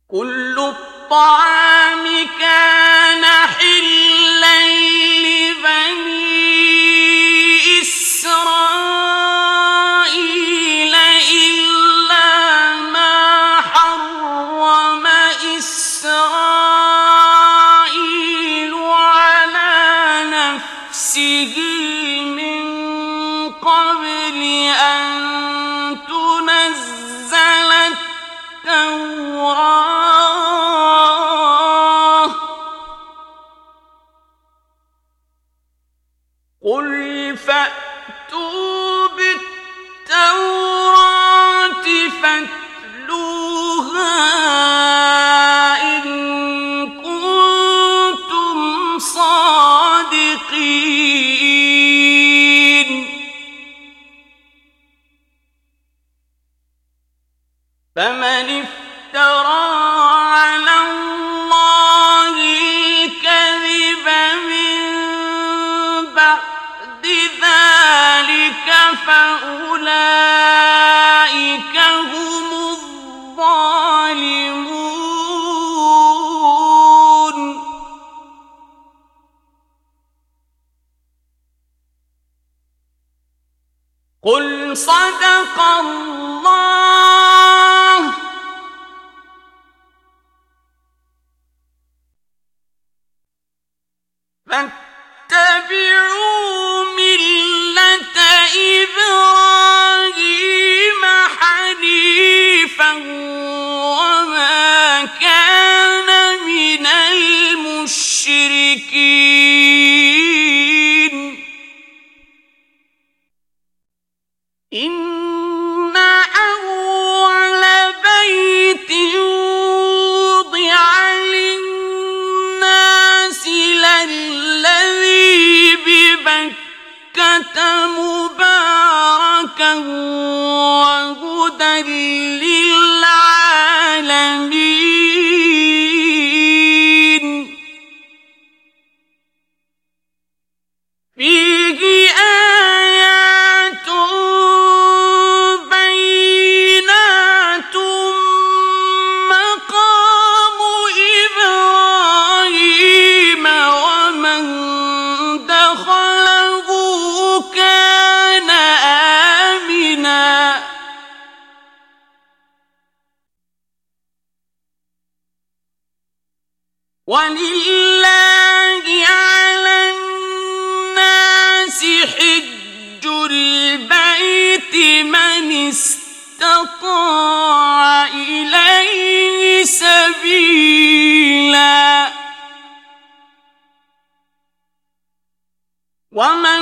كل الطعام كان حلا لبني إسرائيل إلا ما حرم إسرائيل على نفسه من قبل أن تنزل التوراة قل فأتوا بالتوراة فاتلوها إن كنتم صادقين فمن افترى على الله الكذب من بعد ذلك فأولئك هم الظالمون قل صدق الله فاتبعوا ملة إبراهيم حنيفا وما كان من المشركين إن أول بيت وضع للناس للذي ببكة مباركا وهدى للعالمين فيه آيات بينات مقام إبراهيم ومن دخله كان آمنا ولله على الناس حج البيت من استطاع إليه سبيلا ومن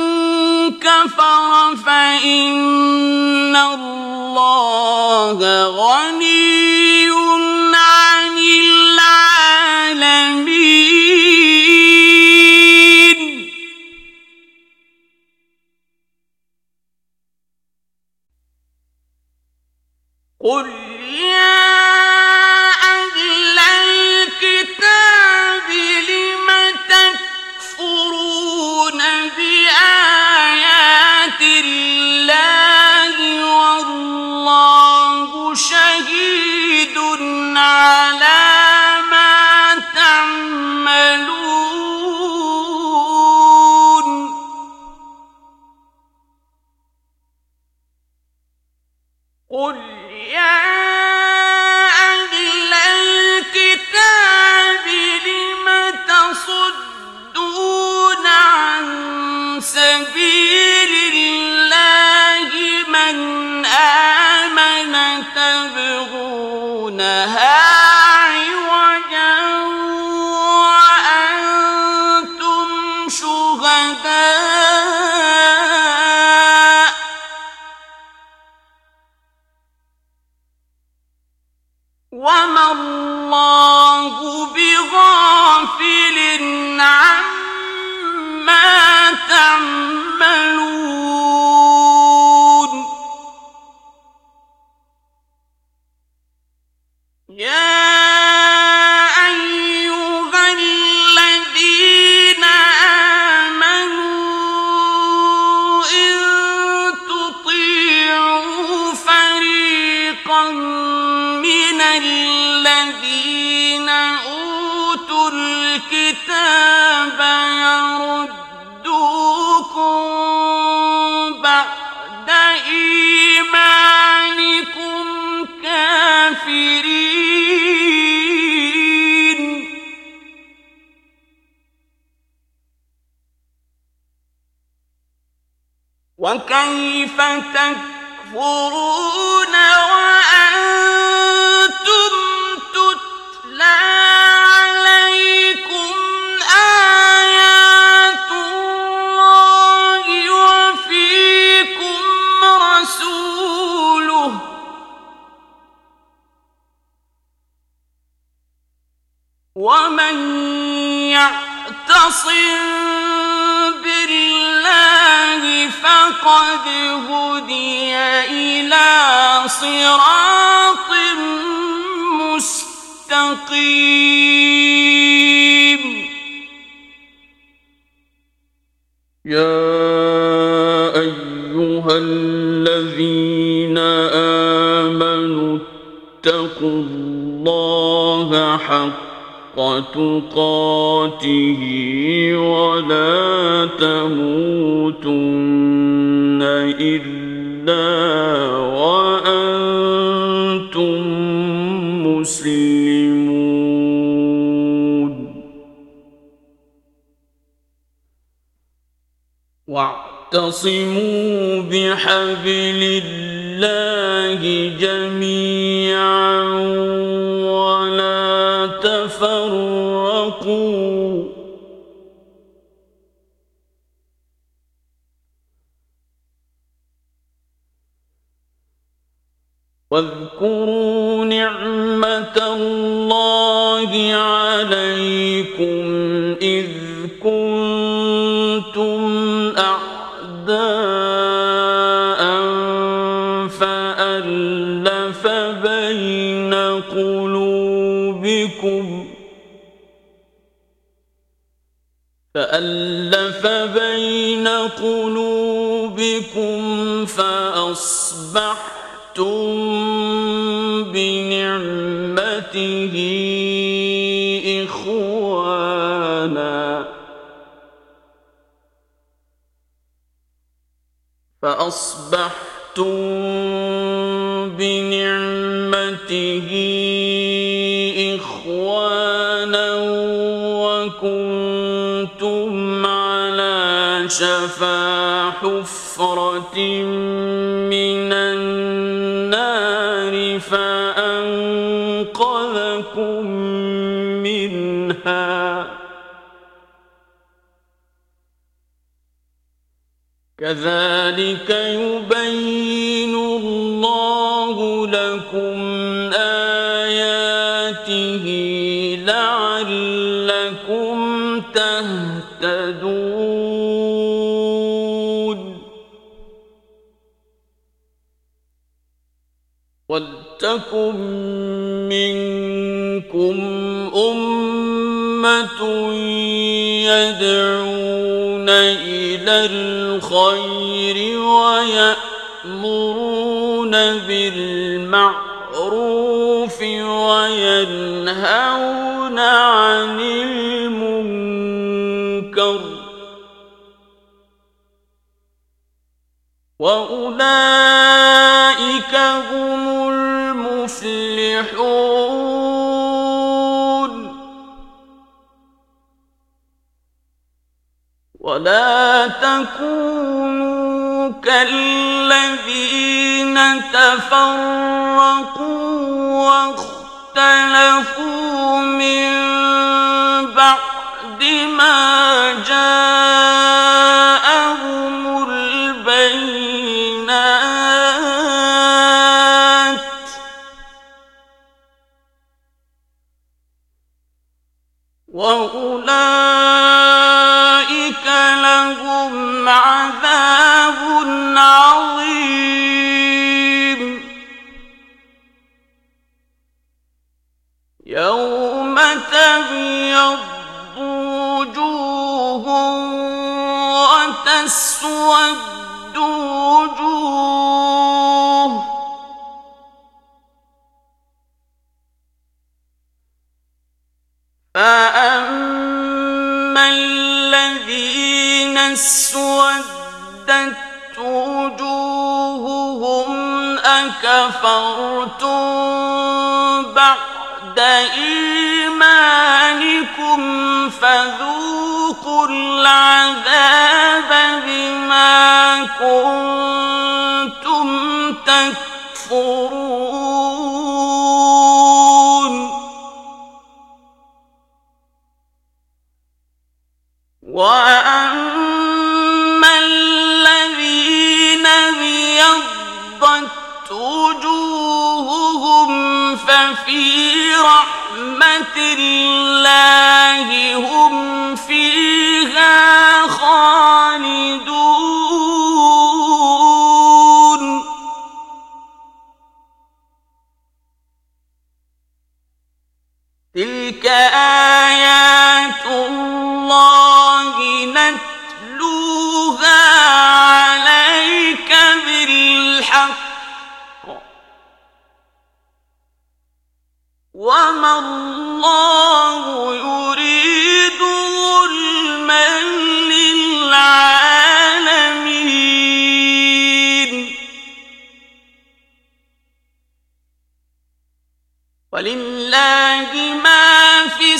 كفر فإن الله غني عن العالمين قل يا أهل الكتاب لم تكفرون بآيات الله والله شهيد على ما تعملون قل يا أهل الكتاب لم تصدون عن سبيل الله من آمن تبغونها عوجا وأنتم شهداء وما الله بغافل عما تعملون يا أيها الذين آمنوا إن تطيعوا فريقا من الذين الذين أوتوا الكتاب يردوكم بعد إيمانكم كافرين وكيف تكفرون وأنتم تتلى عليكم آيات الله وفيكم رسوله ومن يعتصم بالله فقد هدي إلى صراط مستقيم يا أيها الذين آمنوا اتقوا الله حق تقاته ولا تموتن إلا وأنتم مسلمون واعتصموا بحبل الله جميعا ولا تفرقوا واذكروا نعمة الله عليكم إذ كنتم أعداء فألف بين قلوبكم فأصبحتم بنعمته إخوانا وكنتم على شفا حفرة من النار فأنقذكم منها كذلك يبين الله لكم آياته لعلكم تهتدون ولتكن منكم أمة يدعون إلى الخير ويأمرون بالمعروف وينهون عن المنكر وأولئك هم المفلحون ولا تكونوا كالذين تفرقوا واختلفوا من بعد ما جاءهم البينات وأولئك لهم عذاب عظيم يوم تبيض وجوه وتسود وجوه فأما الذين اسودت وجوههم أكفرتم بعد إيمانكم فذوقوا العذاب بما كنتم تكفرون وأما الذين ابيضت وجوههم ففي رحمة الله هم فيها خالدون تلك آيات الله نتلوها عليك بالحق وما الله يريد ظلما للعالمين ولله ما في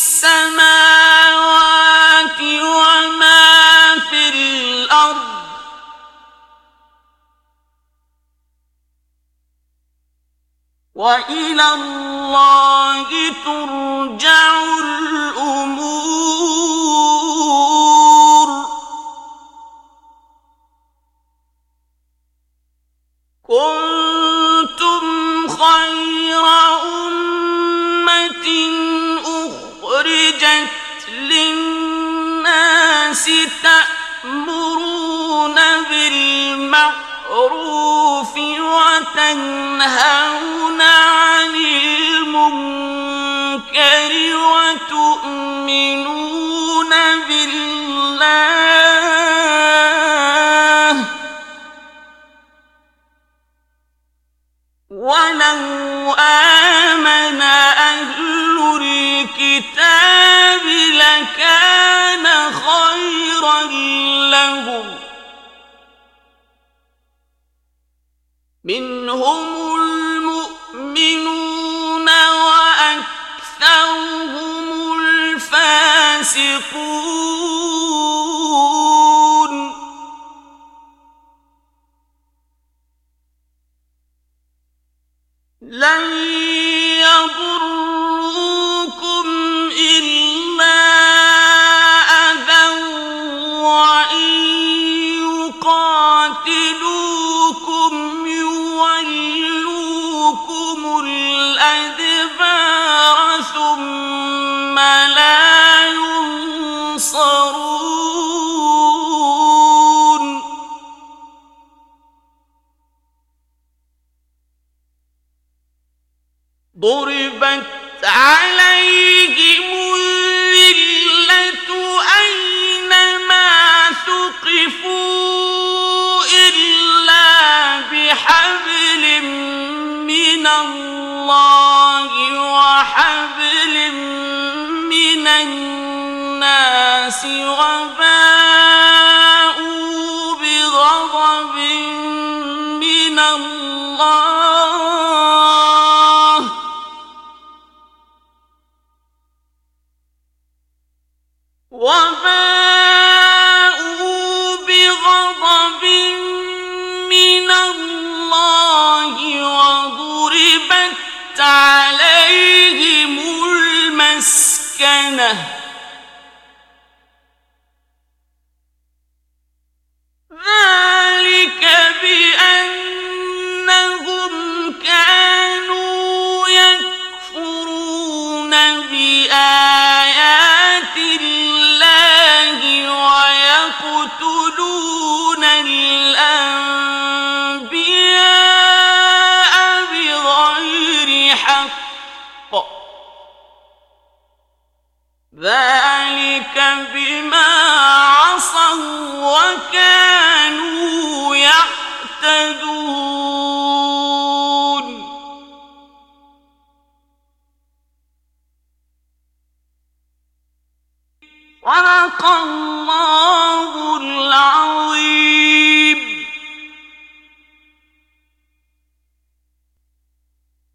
السماوات وما في الأرض وإلى الله ترجع الأمور كنتم خير أمة أخرجت للناس تأمرون بالمعروف وتنهون عن المنكر وتؤمنون بالله ولو آمن أهل الكتاب لكان خيرا لهم منهم المؤمنون وأكثرهم الفاسقون لن يضروكم إلا أذى وإن يقاتلوكم يولوكم الأدبار ثم لا ينصرون ضربت عليهم الذلة أينما ثقفوا إلا بحبل من الله وحبل من الناس وباءوا بغضب من الله وضربت عليهم المسكنة ذلك بأنهم كانوا يكفرون بآيات الله ويقتلون الأنبياء بغير حق ذلك بما عصوا وكانوا يعتدون صدق الله